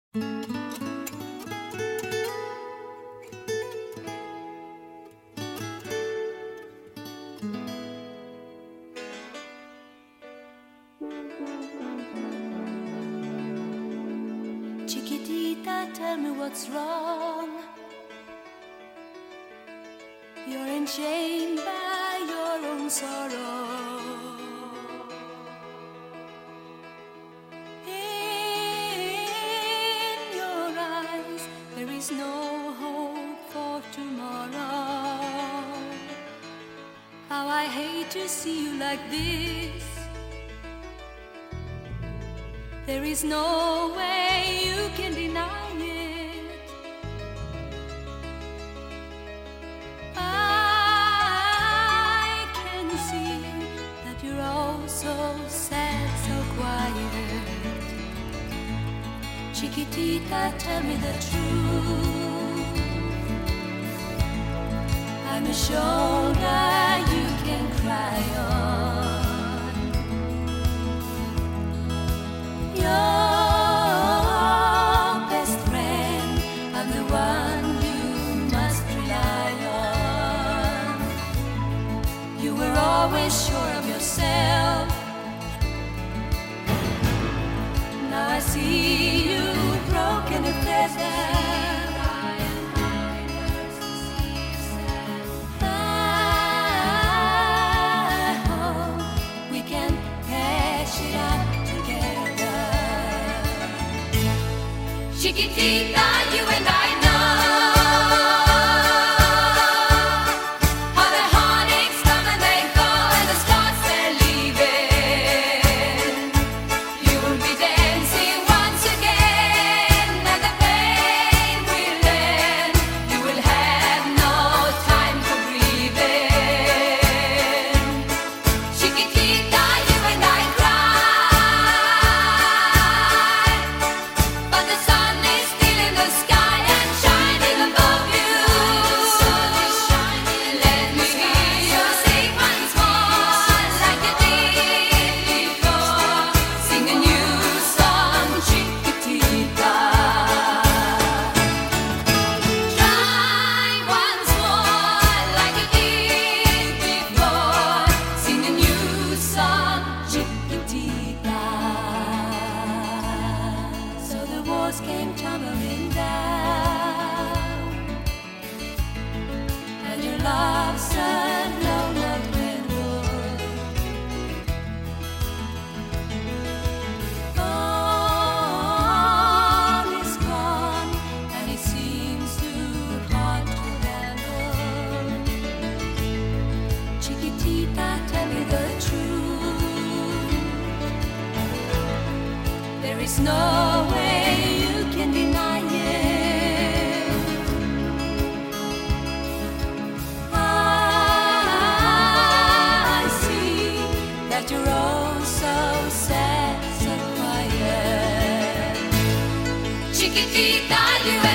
Chiquitita, tell me what's wrong. You're enchained by your own sorrow. In your eyes, there is no hope for tomorrow. How I hate to see you like this. There is no way you can deny it. I can see that you're all so sad, so quiet. Chiquitita, tell me the truth. I'm a shoulder you can cry on. Your best friend, I'm the one you must rely on. You were always sure of yourself. Now I see you broken and feathered. Chiquitita, you and I know how the heartaches come and they go and the stars they're leaving. You will be dancing once again and the pain will end. You will have no time for grieving. Chiquitita, you and I cry, but the sun is still in the sky and shining above you. Let me hear you sing once more like you did before. Sing a new song, Chiquitita. Try once more like you did before. Sing a new song, Chiquitita. So the walls came tumbling down, and your love said no love endure. All is gone, and it seems too hard to handle. Chiquitita, tell me the truth. There is no way you can deny it. I see that you're all so sad, so quiet. Chiquitita, you